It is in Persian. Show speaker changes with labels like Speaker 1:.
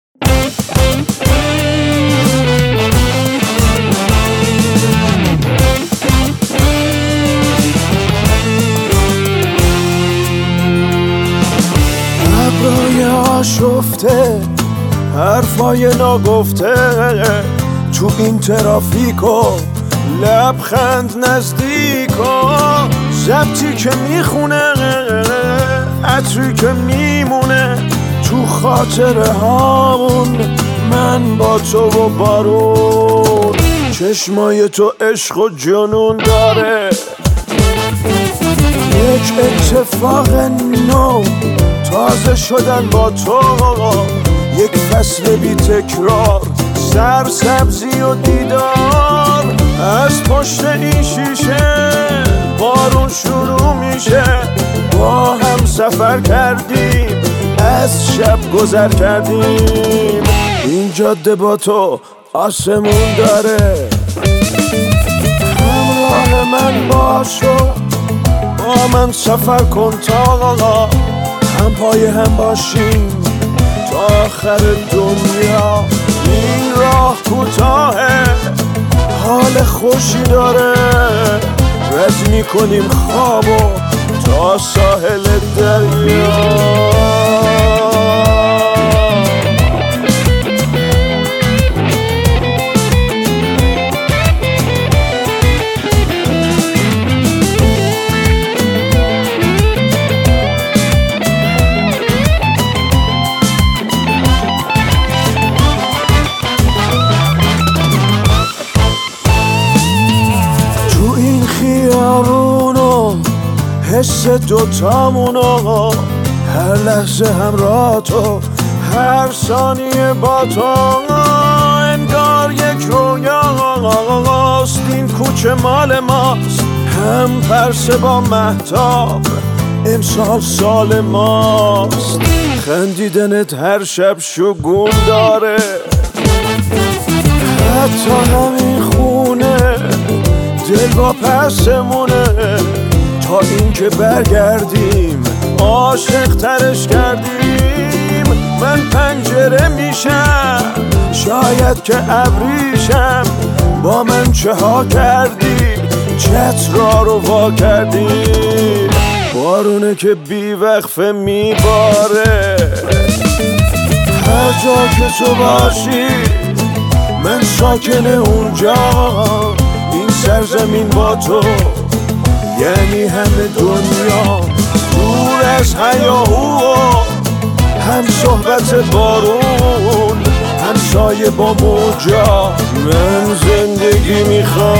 Speaker 1: ابرای آشفته، حرفای ناگفته تو این ترافیکو، لبخند نزدیکو، ضبطی که میخونه، عطری که میمونه تو خاطره هامون، من با تو و بارون. چشمای تو عشق و جنون داره، یک اتفاق نو، تازه شدن با تو، یک فصل بی تکرار، سرسبزی و دیدار. از پشت این شیشه بارون شروع میشه، با هم سفر کردیم، از شب گذر کردیم. این جاده با تو آسمون داره، همراه من باشو، با من سفر کن تا هم پای هم باشیم تا آخر دنیا. این راه کوتاهه، حال خوشی داره، رد میکنیم خوابو تا ساحل دریا. خیابونو حس دوتامونو، هر لحظه همراه تو، هر ثانیه با تو، انگار یک رویاست. این کوچه مال ماست، هم پرسه با مهتاب، امسال سال ماست. خندیدنت هر شب شگون داره، حتی همین خونه دل با پسمونه، تا اینکه برگردیم عاشق ترش کردیم. من پنجره میشم، شاید که ابریشم، با من چه ها کردی، چترا رو وا کردی. بارونه که بی وقفه میباره، هر جا که تو باشی من ساکن اونجا. این سرزمین با تو یعنی همه دنیا، دور از هیاهو، هم صحبت بارون، هم سایه با موجا. من زندگی میخوام